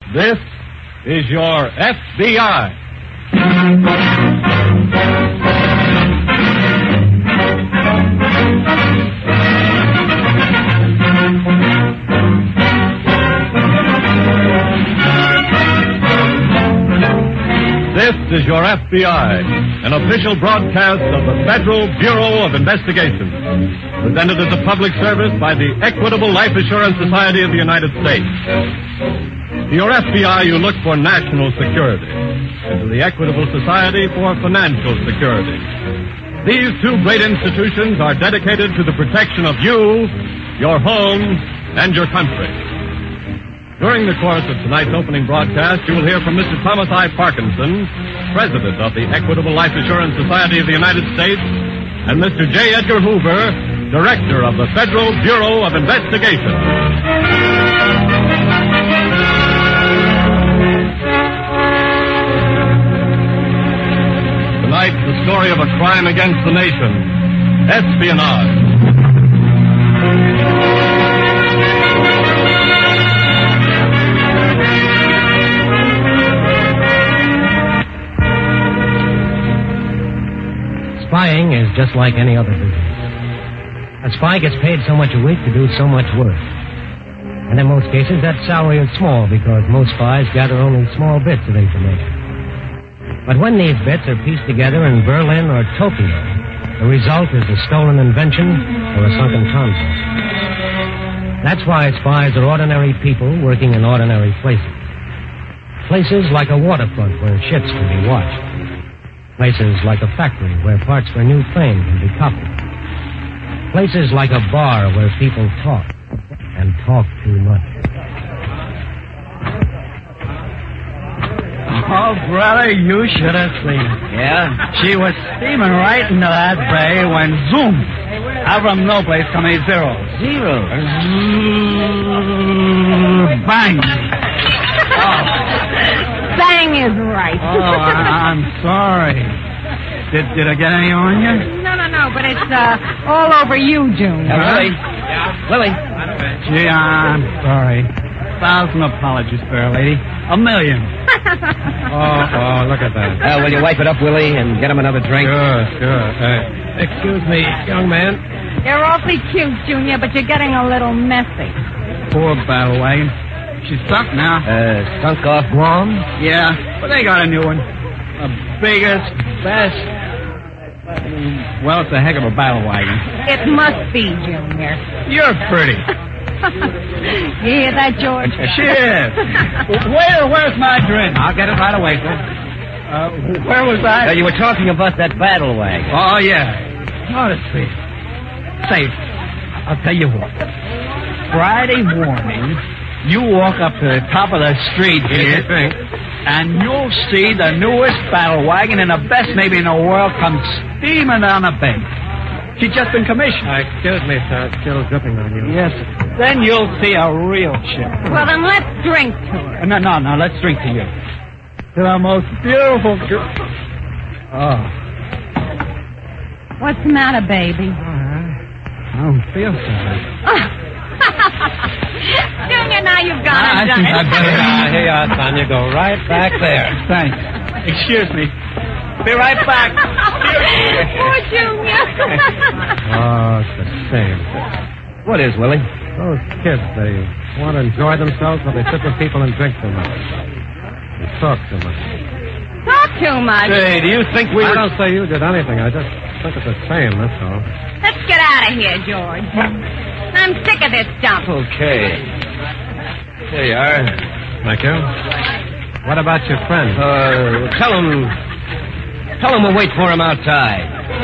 This is your FBI. This is your FBI, an official broadcast of the Federal Bureau of Investigation, presented as a public service by the Equitable Life Assurance Society of the United States. To your FBI, you look for national security, and to the Equitable Society for financial security. These two great institutions are dedicated to the protection of you, your home, and your country. During the course of tonight's opening broadcast, you will hear from Mr. Thomas I. Parkinson, President of the Equitable Life Assurance Society of the United States, and Mr. J. Edgar Hoover, Director of the Federal Bureau of Investigation. Tonight, the story of a crime against the nation, espionage. Spying is just like any other business. A spy gets paid so much a week to do so much work. And in most cases, that salary is small because most spies gather only small bits of information. But when these bits are pieced together in Berlin or Tokyo, the result is a stolen invention or a sunken concept. That's why spies are ordinary people working in ordinary places. Places like a waterfront where ships can be watched. Places like a factory where parts for a new plane can be copied. Places like a bar where people talk, and talk too much. Oh, brother, you should have seen it. Yeah? She was steaming right into that bay when, zoom, out from no place come a zero. Zero? Bang. Bang is right. Oh, I'm sorry. Did I get any on you? No, but it's all over you, Junior. Lily. Lily. Gee, I'm sorry. 1,000 apologies, fair lady. 1,000,000. Oh, look at that. Will you wipe it up, Willie, and get him another drink? Sure. Excuse me, young man. You're awfully cute, Junior, but you're getting a little messy. Poor battle wagon. She's sunk now. Sunk off Guam? Yeah, but they got a new one. The biggest, best. Well, it's a heck of a battle wagon. It must be, Junior. You're pretty. You hear that, George? Shit. Where's my drink? I'll get it right away, sir. Where was I? You were talking about that battle wagon. Oh, yeah. Honestly. Say, I'll tell you what. Friday morning, you walk up to the top of the street here, and you'll see the newest battle wagon and the best maybe in the world come steaming down the bay. She's just been commissioned. Excuse me, sir. It's still dripping on you. Yes. Then you'll see a real ship. Well, then let's drink to her. No, let's drink to you. To the most beautiful girl. Oh. What's the matter, baby? I don't feel so bad. Junior, now you've gone and done think it. I'd better... Here you are, son. You go right back there. Thanks. Excuse me. Be right back. Poor Junior. Oh, it's the same. What is, Willie? Those kids, they want to enjoy themselves, but they sit with people and drink too much. They talk too much. Talk too much. Say, do you think we I were... don't say you did anything. I just think it's the same, that's all. Let's get out of here, George. I'm sick of this dump. Okay. There you are. Thank you. What about your friend? Tell him we'll wait for him outside.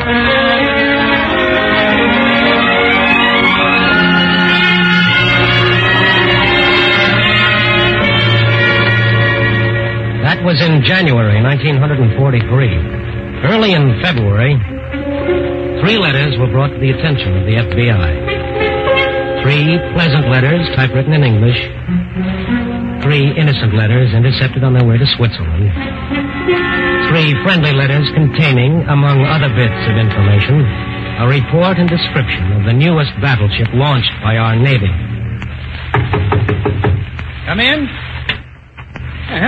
That was in January 1943. Early in February, 3 letters were brought to the attention of the FBI. 3 pleasant letters typewritten in English. 3 innocent letters intercepted on their way to Switzerland. 3 friendly letters containing, among other bits of information, a report and description of the newest battleship launched by our Navy. Come in.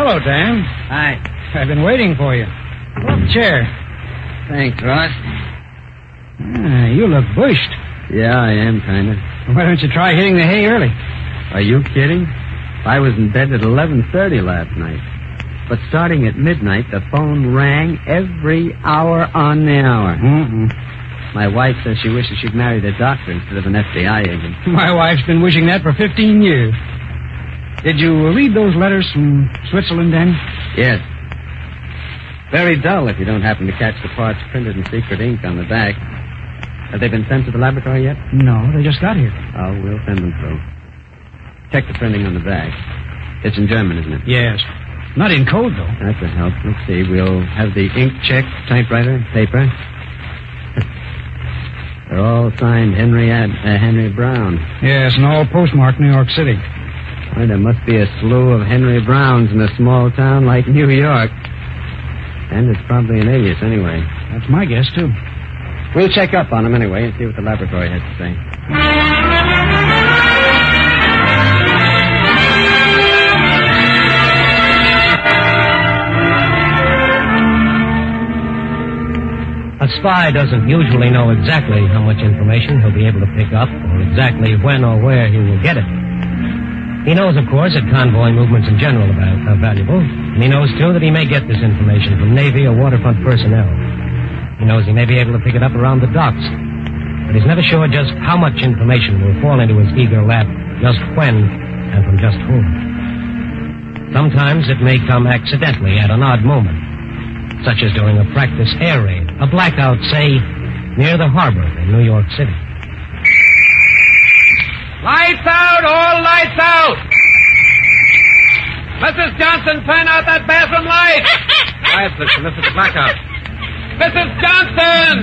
Hello, Dan. Hi. I've been waiting for you. Pull up a chair. Thanks, Ross. You look bushed. Yeah, I am, kind of. Why don't you try hitting the hay early? Are you kidding? I was in bed at 11:30 last night. But starting at midnight, the phone rang every hour on the hour. Mm-mm. My wife says she wishes she'd married a doctor instead of an FBI agent. My wife's been wishing that for 15 years. Did you read those letters from Switzerland, Dan? Yes. Very dull if you don't happen to catch the parts printed in secret ink on the back. Have they been sent to the laboratory yet? No, they just got here. Oh, we'll send them through. Check the printing on the back. It's in German, isn't it? Yes. Not in code, though. That's a help. Let's see. We'll have the ink check, typewriter, paper. They're all signed Henry Brown. Yes, and all postmarked New York City. Well, there must be a slew of Henry Browns in a small town like New York. And it's probably an alias anyway. That's my guess, too. We'll check up on him anyway and see what the laboratory has to say. A spy doesn't usually know exactly how much information he'll be able to pick up or exactly when or where he will get it. He knows, of course, that convoy movements in general are valuable, and he knows, too, that he may get this information from Navy or waterfront personnel. He knows he may be able to pick it up around the docks, but he's never sure just how much information will fall into his eager lap, just when, and from just whom. Sometimes it may come accidentally at an odd moment, such as during a practice air raid, a blackout, say, near the harbor in New York City. Lights out! All lights out! Mrs. Johnson, turn out that bathroom light! Quiet, sister. This is the blackout. Mrs. Johnson!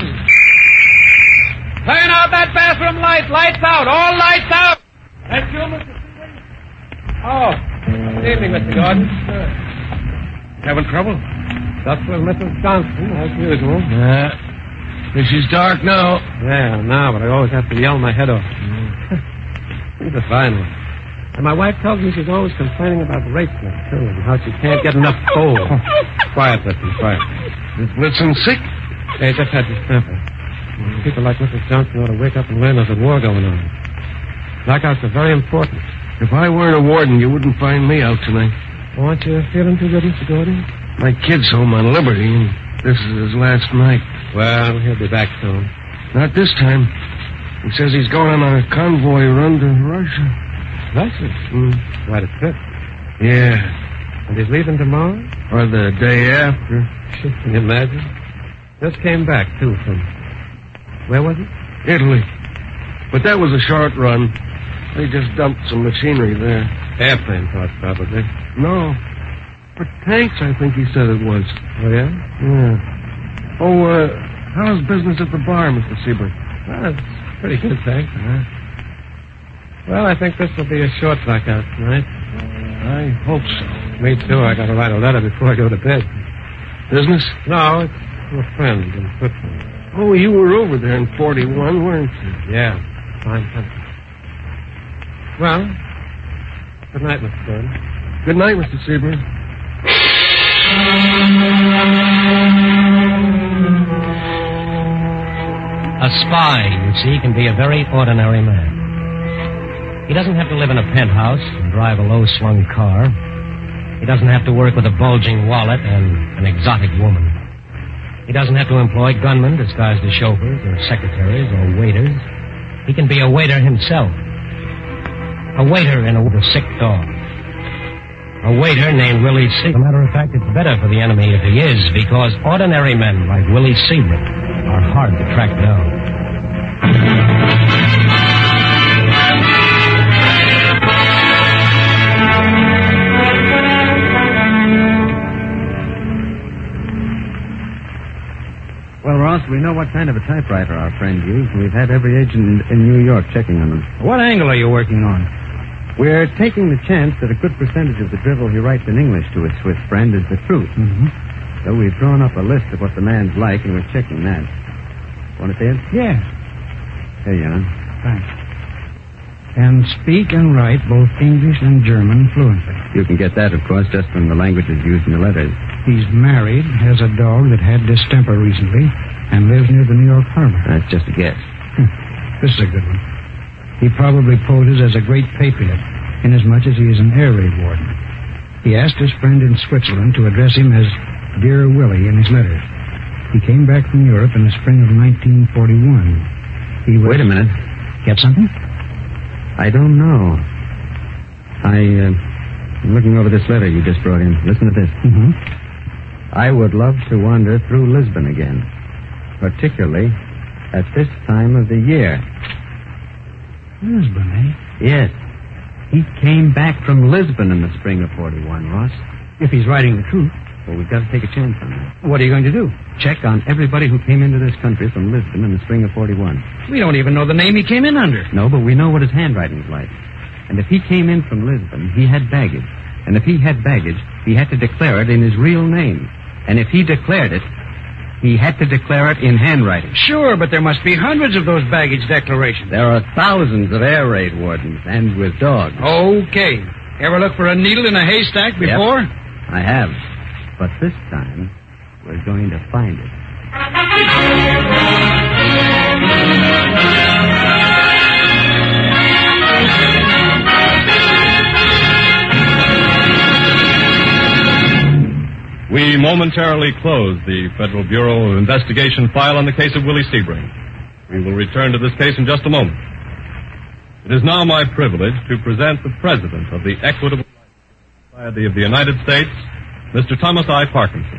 Turn out that bathroom light! Lights out! All lights out! That's you, Mr. Stevens? Oh, good evening, Mr. Gordon. Having trouble? Just with Mrs. Johnson, as usual. She's dark now. Yeah, now, but I always have to yell my head off. She's a fine one. And my wife tells me she's always complaining about the race now, too, and how she can't get enough coal. Quiet, listen, quiet. Is Blitzen sick? Hey, just had this temper. People like Mrs. Johnson ought to wake up and learn there's a war going on. Blackouts are very important. If I weren't a warden, you wouldn't find me out tonight. Aren't you feeling too good, Mr. Gordon? My kid's home on liberty, and this is his last night. Well, he'll be back soon. Not this time. He says he's going on a convoy run to Russia. Russia? Quite a trip. Yeah. And he's leaving tomorrow? Or the day after. Can you imagine? Just came back, too, from... Where was it? Italy. But that was a short run. They just dumped some machinery there. Airplane parts, probably. No. For tanks, I think he said it was. Oh, yeah? Yeah. Oh, how's business at the bar, Mr. Seabrook? Well, it's pretty good, thanks. Well, I think this will be a short blackout tonight. I hope so. Me, too. I got to write a letter before I go to bed. Business? No, it's to a friend in Switzerland. Oh, you were over there in 41, weren't you? Yeah. Fine country. Well, good night, Mr. Gordon. Good night, Mr. Seabrook. A spy, you see, can be a very ordinary man. He doesn't have to live in a penthouse and drive a low-slung car. He doesn't have to work with a bulging wallet and an exotic woman. He doesn't have to employ gunmen disguised as chauffeurs or secretaries or waiters. He can be a waiter himself. A waiter in a sick dog. A waiter named Willie Seabrook. As a matter of fact, it's better for the enemy if he is, because ordinary men like Willie Seabrook are hard to track down. Well, Ross, we know what kind of a typewriter our friend used, and we've had every agent in New York checking on them. What angle are you working on? We're taking the chance that a good percentage of the drivel he writes in English to his Swiss friend is the truth. Mm-hmm. So we've drawn up a list of what the man's like, and we're checking that. Want to see it? Yeah. Here you are. Thanks. and speak and write both English and German fluently. You can get that, of course, just from the languages used in the letters. He's married, has a dog that had distemper recently, and lives near the New York harbor. That's just a guess. This is a good one. He probably poses as a great patriot, inasmuch as he is an air raid warden. He asked his friend in Switzerland to address him as Dear Willie in his letters. He came back from Europe in the spring of 1941. He was... Wait a minute. Get something? I don't know. I'm looking over this letter you just brought in. Listen to this. Mm-hmm. I would love to wander through Lisbon again, particularly at this time of the year. Lisbon, eh? Yes. He came back from Lisbon in the spring of 41, Ross. If he's writing the truth. Well, we've got to take a chance on that. What are you going to do? Check on everybody who came into this country from Lisbon in the spring of 41. We don't even know the name he came in under. No, but we know what his handwriting's like. And if he came in from Lisbon, he had baggage. And if he had baggage, he had to declare it in his real name. And if he declared it, he had to declare it in handwriting. Sure, but there must be hundreds of those baggage declarations. There are thousands of air raid wardens, and with dogs. Okay. Ever look for a needle in a haystack before? Yep, I have. But this time, we're going to find it. We momentarily close the Federal Bureau of Investigation file on the case of Willie Sebring. We will return to this case in just a moment. It is now my privilege to present the President of the Equitable Society of the United States, Mr. Thomas I. Parkinson.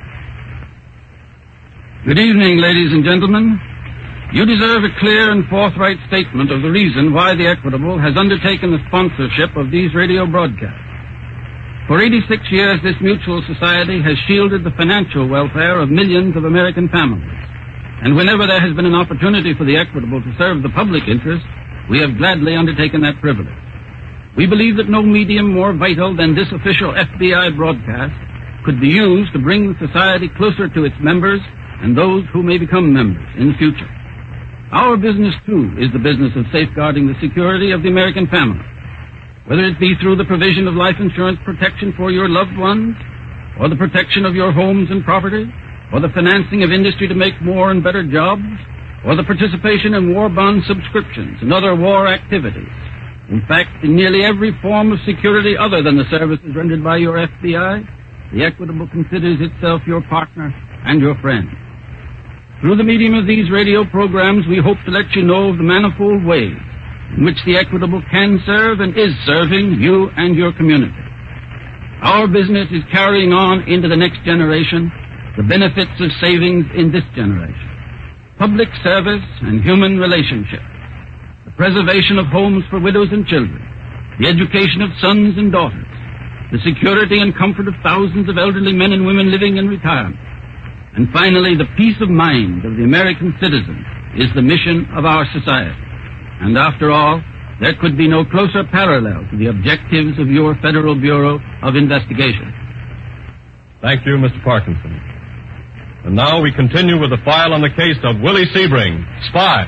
Good evening, ladies and gentlemen. You deserve a clear and forthright statement of the reason why the Equitable has undertaken the sponsorship of these radio broadcasts. For 86 years, this mutual society has shielded the financial welfare of millions of American families. And whenever there has been an opportunity for the Equitable to serve the public interest, we have gladly undertaken that privilege. We believe that no medium more vital than this official FBI broadcast could be used to bring the society closer to its members and those who may become members in the future. Our business, too, is the business of safeguarding the security of the American family. Whether it be through the provision of life insurance protection for your loved ones, or the protection of your homes and property, or the financing of industry to make more and better jobs, or the participation in war bond subscriptions and other war activities. In fact, in nearly every form of security other than the services rendered by your FBI, the Equitable considers itself your partner and your friend. Through the medium of these radio programs, we hope to let you know of the manifold ways in which the Equitable can serve and is serving you and your community. Our business is carrying on into the next generation the benefits of savings in this generation. Public service and human relationships, the preservation of homes for widows and children, the education of sons and daughters, the security and comfort of thousands of elderly men and women living in retirement, and finally, the peace of mind of the American citizen is the mission of our society. And after all, there could be no closer parallel to the objectives of your Federal Bureau of Investigation. Thank you, Mr. Parkinson. And now we continue with the file on the case of Willie Sebring, spy.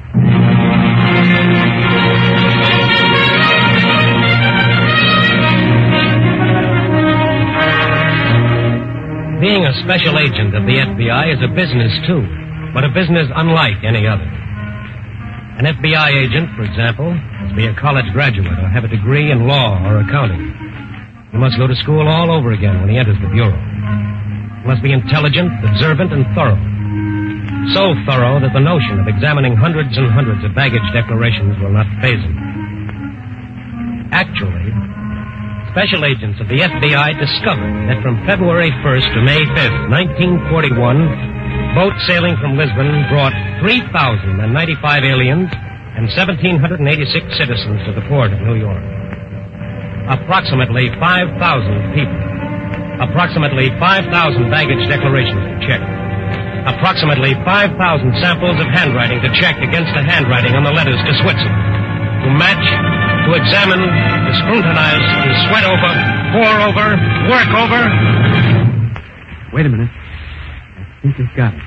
Being a special agent of the FBI is a business, too, but a business unlike any other. An FBI agent, for example, must be a college graduate or have a degree in law or accounting. He must go to school all over again when he enters the Bureau. He must be intelligent, observant, and thorough. So thorough that the notion of examining hundreds and hundreds of baggage declarations will not faze him. Actually, special agents of the FBI discovered that from February 1st to May 5th, 1941, boats sailing from Lisbon brought 3,095 aliens and 1,786 citizens to the port of New York. Approximately 5,000 people. Approximately 5,000 baggage declarations to check. Approximately 5,000 samples of handwriting to check against the handwriting on the letters to Switzerland. To match, to examine, to scrutinize, to sweat over, pore over, work over. Wait a minute. I think we've got it.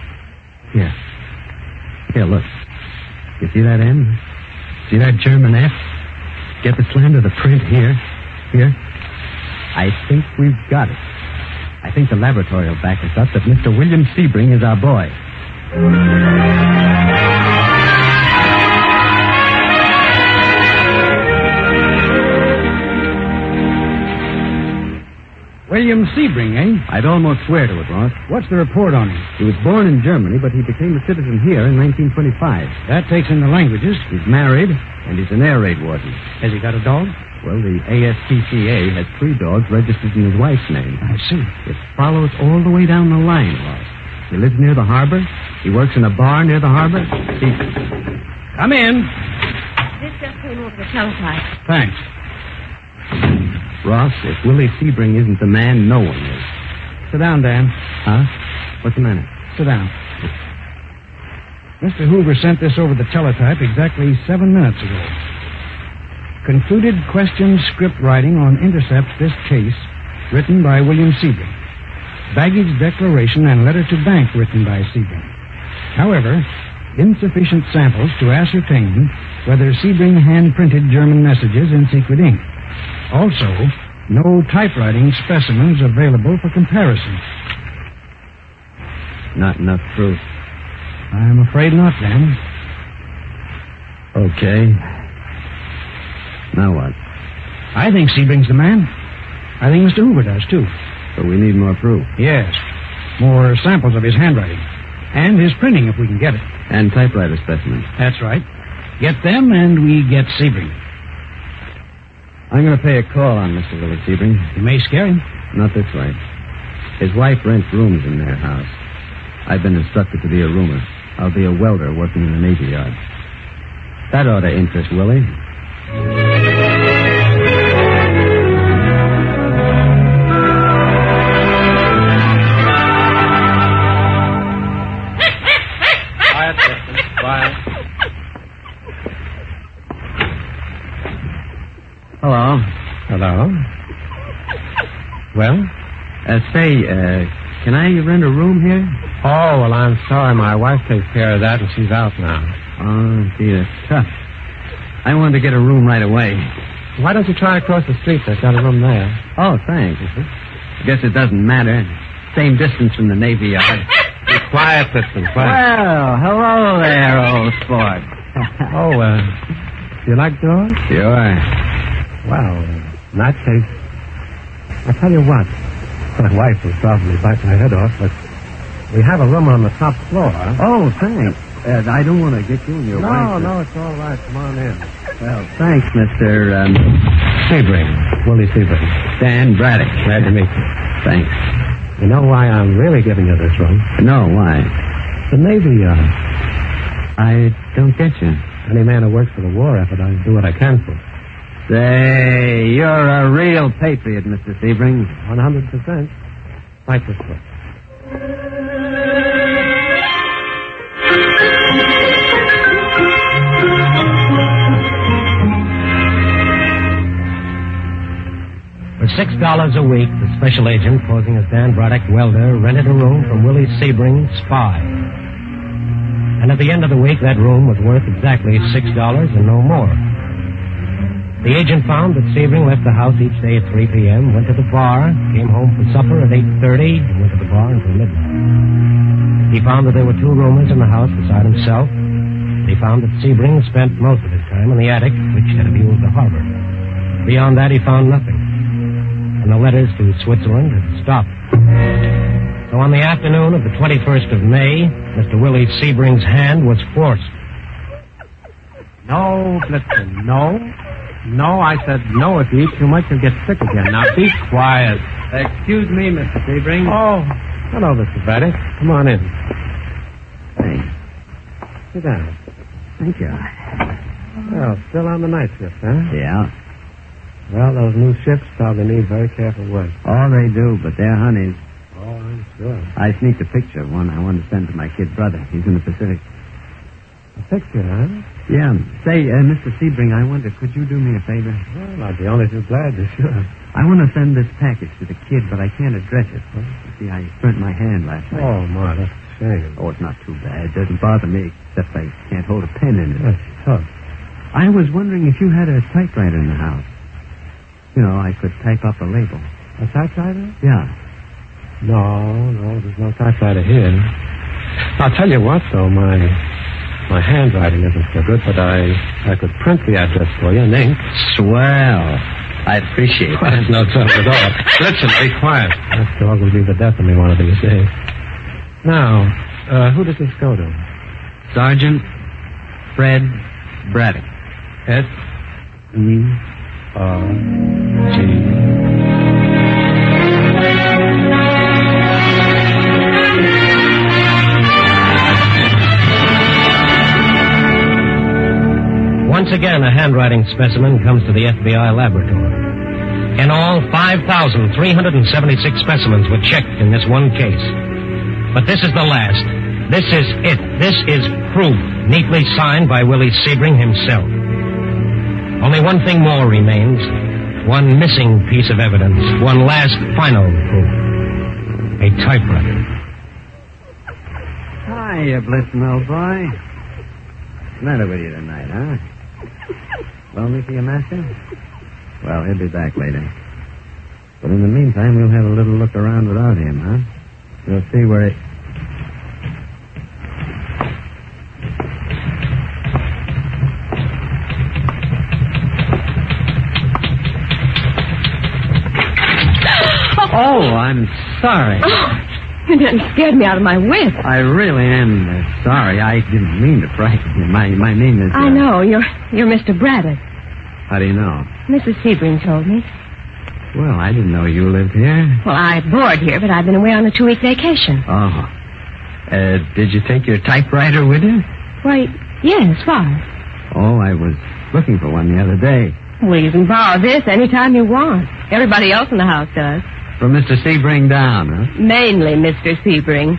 Here, look. You see that N? See that German F? Get the slant of the print here. Here. I think we've got it. I think the laboratory will back us up that Mr. William Sebring is our boy. William Sebring, eh? I'd almost swear to it, Ross. What's the report on him? He was born in Germany, but he became a citizen here in 1925. That takes in the languages. He's married, and he's an air raid warden. Has he got a dog? Well, the ASPCA has 3 dogs registered in his wife's name. I see. It follows all the way down the line, Ross. He lives near the harbor. He works in a bar near the harbor. Come in. This just came over the teletype. Thanks. Ross, if Willie Sebring isn't the man, no one is. Sit down, Dan. Huh? What's the matter? Sit down. Mr. Hoover sent this over the teletype exactly 7 minutes ago. Concluded question script writing on intercepts this case, written by William Sebring. Baggage declaration and letter to bank written by Sebring. However, insufficient samples to ascertain whether Sebring hand-printed German messages in secret ink. Also, no typewriting specimens available for comparison. Not enough proof. I'm afraid not, Dan. Okay. Now what? I think Sebring's the man. I think Mr. Hoover does, too. So we need more proof. Yes. More samples of his handwriting. And his printing, if we can get it. And typewriter specimens. That's right. Get them, and we get Sebring. I'm going to pay a call on Mr. Willie Sebring. You may scare him. Not this way. His wife rents rooms in their house. I've been instructed to be a roomer. I'll be a welder working in the Navy Yard. That ought to interest Willie. Quiet, Justin. Quiet. Hello. Hello? Well? Can I rent a room here? Oh, well, I'm sorry. My wife takes care of that, and she's out now. Oh, gee, that's tough. I wanted to get a room right away. Why don't you try across the street? I've got a room there. Oh, thanks. I guess it doesn't matter. Same distance from the Navy Yard. Quiet, Piston, quiet. Well, hello there, old sport. Do you like dogs? Sure. Well, in that case, I'll tell you what. My wife will probably bite my head off, but we have a room on the top floor. Oh, thanks. I don't want to get you and your wife. No, it's all right. Come on in. Well, thanks, Mr. Sebring. Willie Sebring. Dan Braddock. Glad to meet you. Thanks. You know why I'm really giving you this room? No, why? The Navy Yard. I don't get you. Any man who works for the war effort, I do what I can for. Say, you're a real patriot, Mr. Sebring. 100%. Like this book. For $6 a week, the special agent, posing as Dan Braddock, welder, rented a room from Willie Sebring, spy. And at the end of the week, that room was worth exactly $6 and no more. The agent found that Sebring left the house each day at 3 p.m., went to the bar, came home for supper at 8:30, and went to the bar until midnight. He found that there were 2 roomers in the house beside himself. He found that Sebring spent most of his time in the attic, which had a view of the harbor. Beyond that, he found nothing. And the letters to Switzerland had stopped. So on the afternoon of the 21st of May, Mr. Willie Sebring's hand was forced. No, Blitzen, no. No, I said no. If you eat too much, you'll get sick again. Now, be quiet. Excuse me, Mr. Sebring. Oh, hello, Mr. Braddock. Come on in. Thanks. Sit down. Thank you. Well, still on the night shift, huh? Yeah. Well, those new ships probably need very careful work. Oh, they do, but they're honeys. Oh, I'm sure. I sneaked a picture of one I want to send to my kid brother. He's in the Pacific. A picture, huh? Yeah. Say, Mr. Sebring, I wonder, could you do me a favor? Well, I'd be only too glad to, sure. I want to send this package to the kid, but I can't address it. Well, you see, I burnt my hand last night. Oh, Ma, that's a shame. Oh, it's not too bad. It doesn't bother me, except I can't hold a pen in it. That's tough. I was wondering if you had a typewriter in the house. You know, I could type up a label. A typewriter? Yeah. No, there's no typewriter here. I'll tell you what, though, my handwriting isn't so good, but I could print the address for you in ink. Swell. I appreciate Well, that. there's no trouble at all. Listen, be quiet. That dog will be the death of me one of these days. Now, who does this go to? Sergeant Fred Braddock. S-E-R-G. Once again, a handwriting specimen comes to the FBI laboratory. In all, 5,376 specimens were checked in this one case. But this is the last. This is it. This is proof, neatly signed by Willie Sebring himself. Only one thing more remains. One missing piece of evidence. One last final proof. A typewriter. Hiya, Blitzen, old boy. What's the matter with you tonight, huh? Lonely for your master? Well, he'll be back later. But in the meantime, we'll have a little look around without him, huh? We'll see where it... Oh, I'm sorry. Oh, you done scared me out of my wits. I really am sorry. I didn't mean to frighten you. My name is... I know. You're Mr. Braddock. How do you know? Mrs. Sebring told me. Well, I didn't know you lived here. Well, I board here, but I've been away on a 2-week vacation. Oh. Did you take your typewriter with you? Why, yes, why? Oh, I was looking for one the other day. Well, you can borrow this anytime you want. Everybody else in the house does. From Mr. Sebring down, huh? Mainly Mr. Sebring.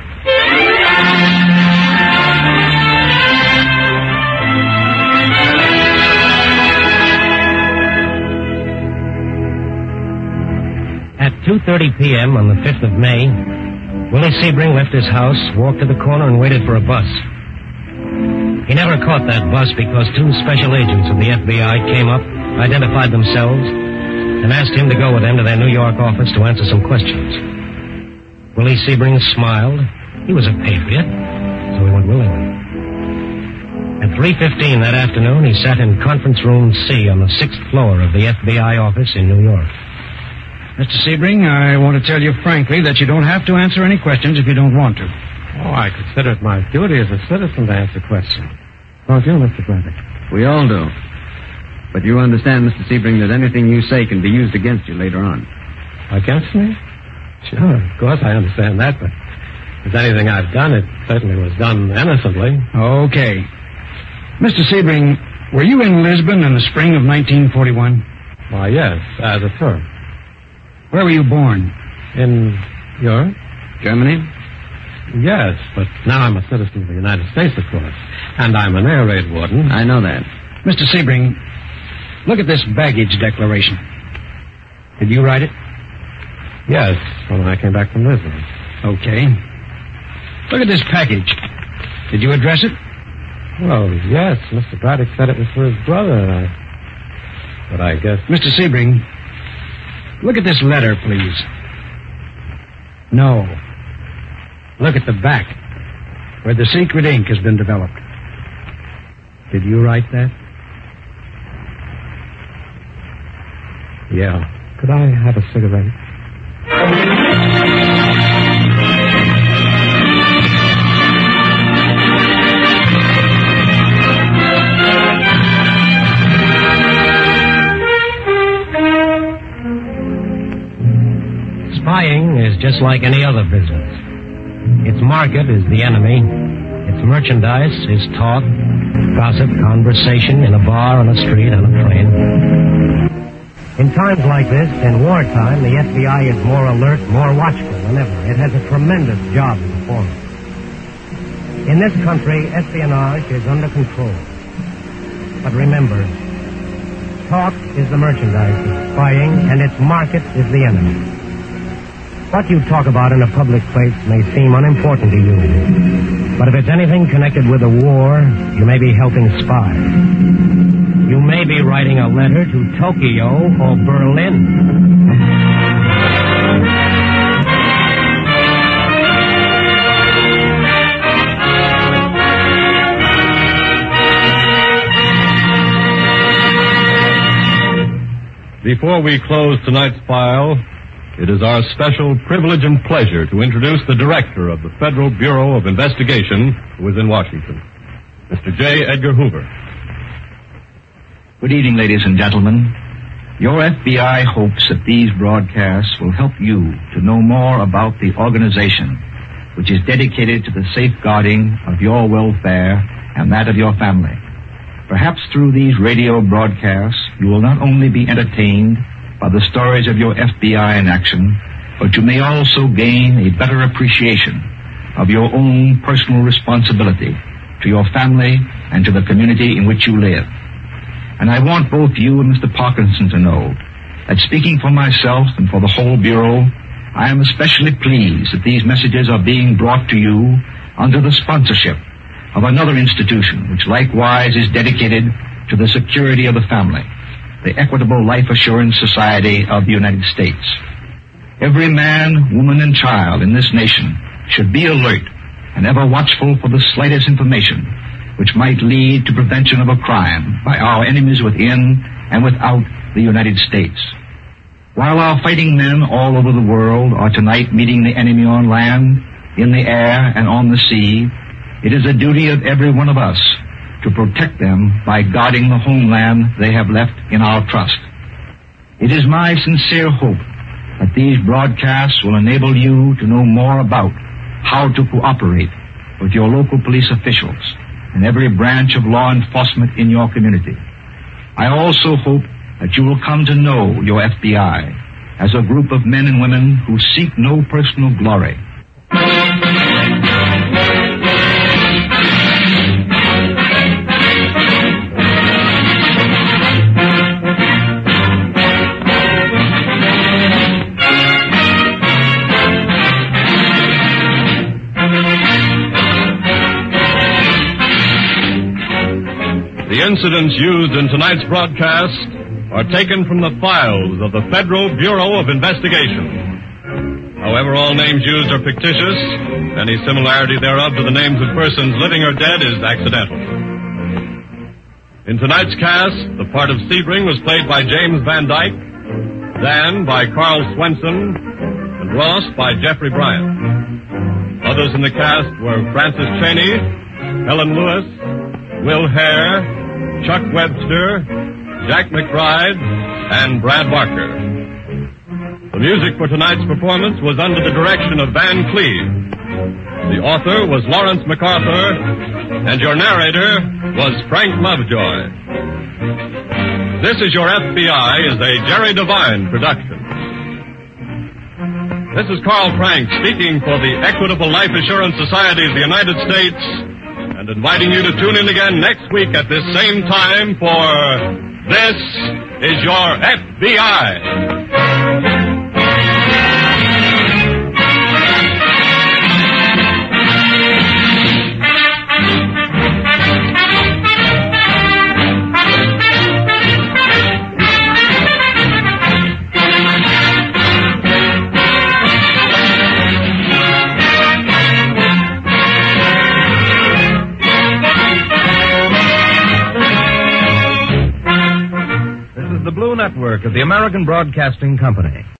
At 2:30 p.m. on the 5th of May, Willie Sebring left his house, walked to the corner, and waited for a bus. He never caught that bus because 2 special agents of the FBI came up, identified themselves, and asked him to go with them to their New York office to answer some questions. Willie Sebring smiled. He was a patriot, so he went willingly. At 3:15 that afternoon, he sat in conference room C on the 6th floor of the FBI office in New York. Mr. Sebring, I want to tell you frankly that you don't have to answer any questions if you don't want to. Oh, I consider it my duty as a citizen to answer questions. Don't you, Mr. Braddock? We all do. But you understand, Mr. Sebring, that anything you say can be used against you later on. Against me? Sure, of course I understand that, but if anything I've done, it certainly was done innocently. Okay. Mr. Sebring, were you in Lisbon in the spring of 1941? Why, yes, as a tourist. Where were you born? In Europe? Germany? Yes, but now I'm a citizen of the United States, of course. And I'm an air raid warden. I know that. Mr. Sebring, look at this baggage declaration. Did you write it? Yes, when I came back from Lisbon. Okay. Look at this package. Did you address it? Well, yes, Mr. Braddock said it was for his brother. But I guess... Mr. Sebring, look at this letter, please. No. Look at the back, where the secret ink has been developed. Did you write that? Yeah. Could I have a cigarette? Spying is just like any other business. Its market is the enemy. Its merchandise is talk, gossip, conversation in a bar, on a street, on a train. In times like this, in wartime, the FBI is more alert, more watchful than ever. It has a tremendous job to perform. In this country, espionage is under control. But remember, talk is the merchandise of spying, and its market is the enemy. What you talk about in a public place may seem unimportant to you. But if it's anything connected with a war, you may be helping spies. You may be writing a letter to Tokyo or Berlin. Before we close tonight's file, it is our special privilege and pleasure to introduce the director of the Federal Bureau of Investigation, who is in Washington, Mr. J. Edgar Hoover. Good evening, ladies and gentlemen. Your FBI hopes that these broadcasts will help you to know more about the organization which is dedicated to the safeguarding of your welfare and that of your family. Perhaps through these radio broadcasts, you will not only be entertained by the stories of your FBI in action, but you may also gain a better appreciation of your own personal responsibility to your family and to the community in which you live. And I want both you and Mr. Parkinson to know that speaking for myself and for the whole Bureau, I am especially pleased that these messages are being brought to you under the sponsorship of another institution which likewise is dedicated to the security of the family, the Equitable Life Assurance Society of the United States. Every man, woman, and child in this nation should be alert and ever watchful for the slightest information which might lead to prevention of a crime by our enemies within and without the United States. While our fighting men all over the world are tonight meeting the enemy on land, in the air, and on the sea, it is a duty of every one of us to protect them by guarding the homeland they have left in our trust. It is my sincere hope that these broadcasts will enable you to know more about how to cooperate with your local police officials and every branch of law enforcement in your community. I also hope that you will come to know your FBI as a group of men and women who seek no personal glory. The incidents used in tonight's broadcast are taken from the files of the Federal Bureau of Investigation. However, all names used are fictitious. Any similarity thereof to the names of persons living or dead is accidental. In tonight's cast, the part of Sebring was played by James Van Dyke, Dan by Carl Swenson, and Ross by Jeffrey Bryant. Others in the cast were Francis Cheney, Helen Lewis, Will Hare, Chuck Webster, Jack McBride, and Brad Barker. The music for tonight's performance was under the direction of Van Cleve. The author was Lawrence MacArthur, and your narrator was Frank Lovejoy. This Is Your FBI is a Jerry Devine production. This is Carl Frank speaking for the Equitable Life Assurance Society of the United States, and inviting you to tune in again next week at this same time for This Is Your FBI. Network of the American Broadcasting Company.